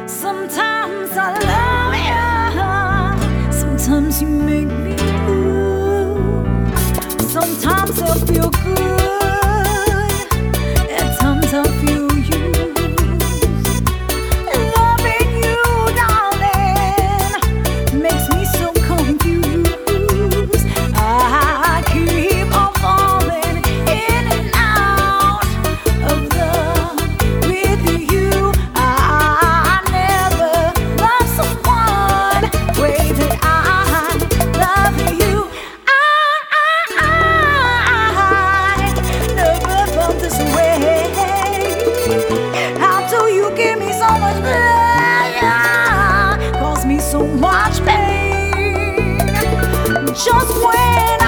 Sometimes I love you, sometimes you make me blue. Sometimes I feel good, at times I feel used. Loving you, darling, makes me so confused. I keep on falling in and out of love with you. I never loved someone the way that I love you. I never felt this way. How do you give me so much pleasure, cause me so much pain? Just when